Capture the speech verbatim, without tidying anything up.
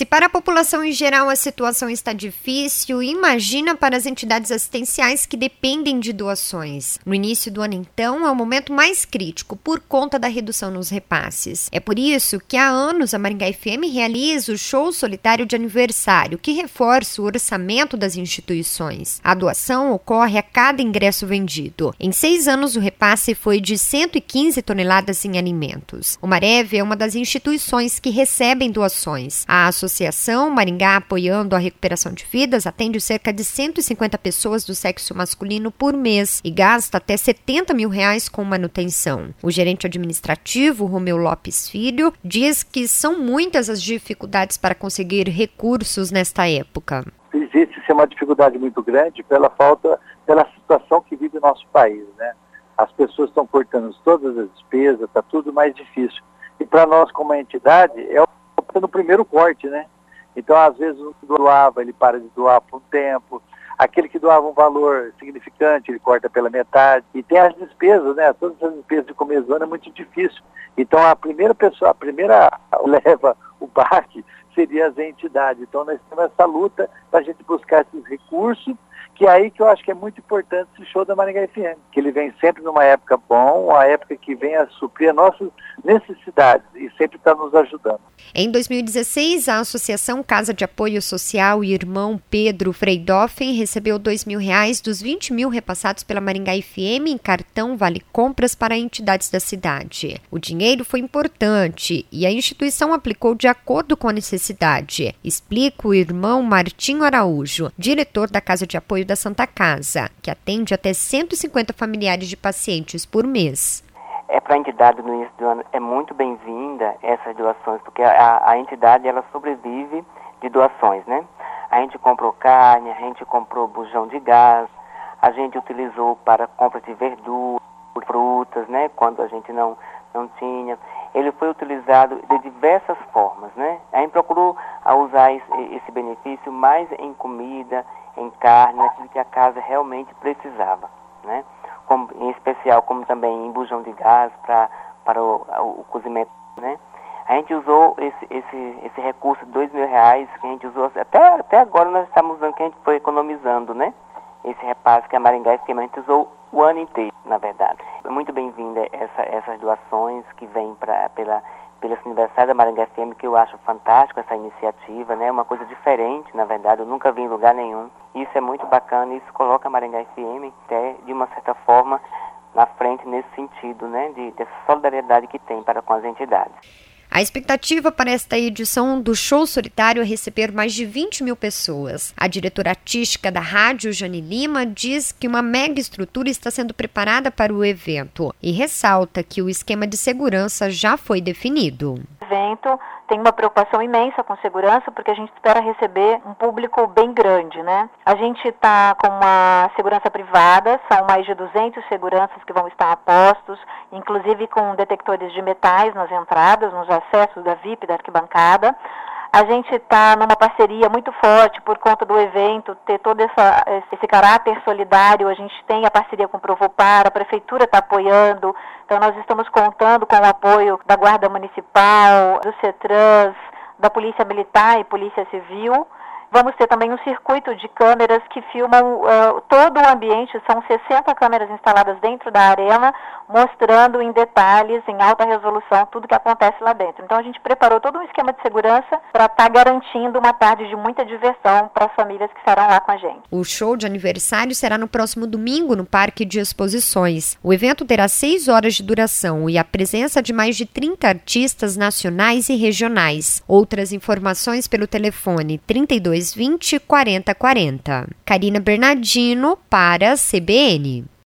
Se para a população em geral a situação está difícil, imagina para as entidades assistenciais que dependem de doações. No início do ano, então, é o momento mais crítico por conta da redução nos repasses. É por isso que há anos a Maringá F M realiza o show solitário de aniversário, que reforça o orçamento das instituições. A doação ocorre a cada ingresso vendido. Em seis anos, o repasse foi de cento e quinze toneladas em alimentos. O Marev é uma das instituições que recebem doações. A Associação Maringá Apoiando a Recuperação de Vidas atende cerca de cento e cinquenta pessoas do sexo masculino por mês e gasta até setenta mil reais com manutenção. O gerente administrativo, Romeu Lopes Filho, diz que são muitas as dificuldades para conseguir recursos nesta época. Existe sim, uma dificuldade muito grande pela falta, pela situação que vive o nosso país, né? As pessoas estão cortando todas as despesas, está tudo mais difícil. E para nós, como entidade, é no primeiro corte, né? Então, às vezes, o que doava, ele para de doar por um tempo. Aquele que doava um valor significante, ele corta pela metade. E tem as despesas, né? Todas as despesas de começo do ano é muito difícil. Então, a primeira pessoa, a primeira leva o baque seria as entidades. Então, nós temos essa luta para a gente buscar esses recursos, que é aí que eu acho que é muito importante esse show da Maringá F M, que ele vem sempre numa época bom, uma época que vem a suprir as nossas necessidades e sempre está nos ajudando. Em dois mil e dezesseis, a Associação Casa de Apoio Social e Irmão Pedro Freidoffen recebeu dois mil reais dos vinte mil repassados pela Maringá F M em cartão Vale Compras para entidades da cidade. O dinheiro foi importante e a instituição aplicou de acordo com a necessidade, explica o irmão Martinho Araújo, diretor da Casa de Apoio da Santa Casa, que atende até cento e cinquenta familiares de pacientes por mês. É para a entidade no início do ano, é muito bem-vinda essas doações, porque a, a entidade ela sobrevive de doações, né? A gente comprou carne, a gente comprou bujão de gás, a gente utilizou para compra de verduras, frutas, né? Quando a gente não, não tinha. Ele foi utilizado de diversas formas, né? A gente procurou usar esse, esse benefício mais em comida, em carne, naquilo que a casa realmente precisava, né? Como, em especial, como também em bujão de gás pra, para o, o, o cozimento, né? A gente usou esse, esse, esse recurso de dois mil reais, que a gente usou, até, até agora nós estamos usando, que a gente foi economizando, né? Esse repasse que a Maringá F M, a gente usou o ano inteiro, na verdade. É muito bem-vinda essa, essas doações que vêm pra, pela, pelo aniversário da Maringá F M, que eu acho fantástico essa iniciativa, né? Uma coisa diferente, na verdade, eu nunca vi em lugar nenhum. Isso é muito bacana, isso coloca a Maringá F M até, de uma certa forma, na frente nesse sentido, né? De, dessa solidariedade que tem para com as entidades. A expectativa para esta edição do Show Solitário é receber mais de vinte mil pessoas. A diretora artística da rádio, Jane Lima, diz que uma mega estrutura está sendo preparada para o evento e ressalta que o esquema de segurança já foi definido. O evento tem uma preocupação imensa com segurança, porque a gente espera receber um público bem grande, né? A gente está com uma segurança privada, são mais de duzentos seguranças que vão estar a postos, inclusive com detectores de metais nas entradas, nos acessos da V I P, da arquibancada. A gente está numa parceria muito forte por conta do evento, ter todo essa, esse caráter solidário. A gente tem a parceria com o Provopar, a Prefeitura está apoiando, então nós estamos contando com o apoio da Guarda Municipal, do CETRANS, da Polícia Militar e Polícia Civil. Vamos ter também um circuito de câmeras que filmam uh, todo o ambiente, são sessenta câmeras instaladas dentro da arena, mostrando em detalhes, em alta resolução, tudo que acontece lá dentro. Então a gente preparou todo um esquema de segurança para estar tá garantindo uma tarde de muita diversão para as famílias que estarão lá com a gente. O show de aniversário será no próximo domingo no Parque de Exposições. O evento terá seis horas de duração e a presença de mais de trinta artistas nacionais e regionais. Outras informações pelo telefone trinta e dois vinte, quarenta quarenta. Karina Bernardino para a C B N.